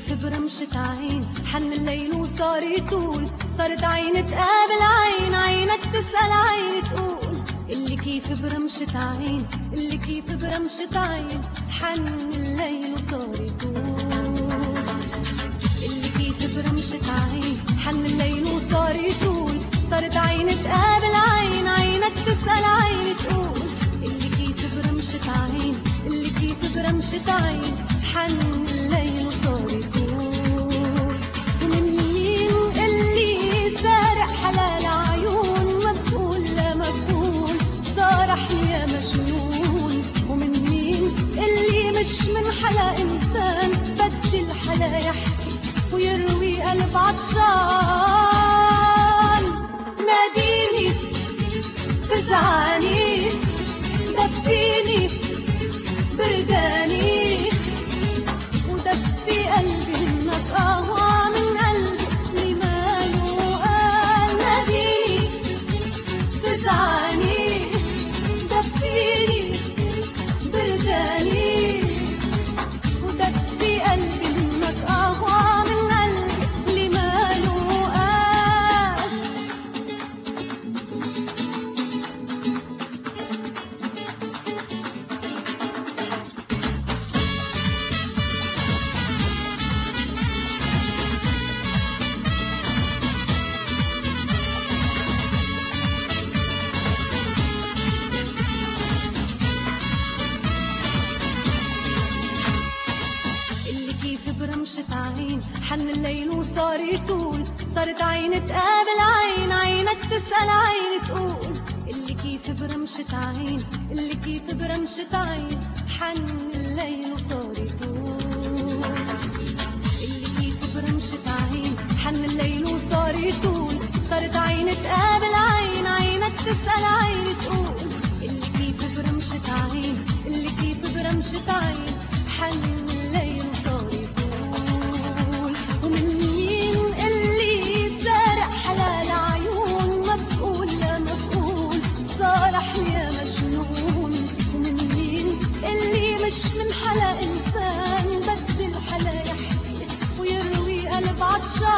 كيف برمشة عين حن الليل وصار يطول، صارت عين تقابل عين، عينك تسأل عين تقول. اللي كيف برمشة عين، اللي كيف برمشة عين حن الليل وصار يطول. اللي كيف برمشة عين حن الليل وصار يطول، صارت عين تقابل عين، عينك تسأل عين تقول. اللي كيف برمشة عين، اللي كيف برمشة عين حن الليل وصار يطول. ومن مين اللي سارق حلال عيون، مقبول لا مقبول صارحني يا مجنون. ومن مين اللي مش من حلا إنسان، بس الحلا يحكي ويروي قلب عطشان. ناديني فزعاني، دفيني برداني، ودفي قلبي انك قهوة من قلبي لماله قال. ناديني فزعاني، دفيني برداني، ودفي قلبي انك قهوة من قلبي لماله قال. برمشة عين حن الليل وصار يطول، صارت عين تقابل عين، عينك تسأل عين تقول. اللي كيف برمشة عين، اللي كيف برمشة عين حن الليل وصار يطول. اللي كيف برمشة عين حن الليل وصار يطول، صارت عين تقابل عين، عينك تسأل عين تقول. اللي كيف برمشة عين، اللي كيف برمشة عين حن الليل وصار يطول. ومن مين اللي سارق حلال عيون، مفقول لا مفقول صارحني يا مجنون. ومن مين اللي مش من حلا إنسان، بس الحلا يحكي ويروي قلب عطشان.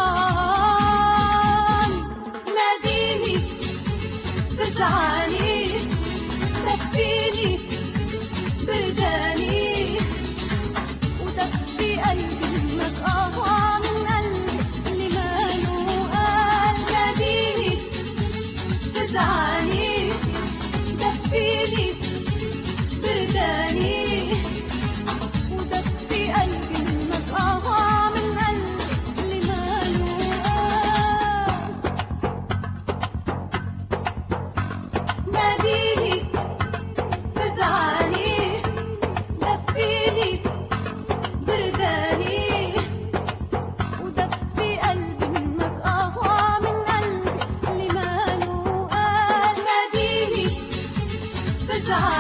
ناديني فزعاني، دفيني برداني، ودفي قلبي انك قهوة من قلبي اللي ماله قال. ناديني فزعاني، دفيني برداني، ودفي قلبي انك قهوة من قلبي اللي ماله قال. ناديني فزعاني، دفيني برداني، ودفي قلبي منك قهوة من قلبي اللي ماله قال. ناديني فزعاني.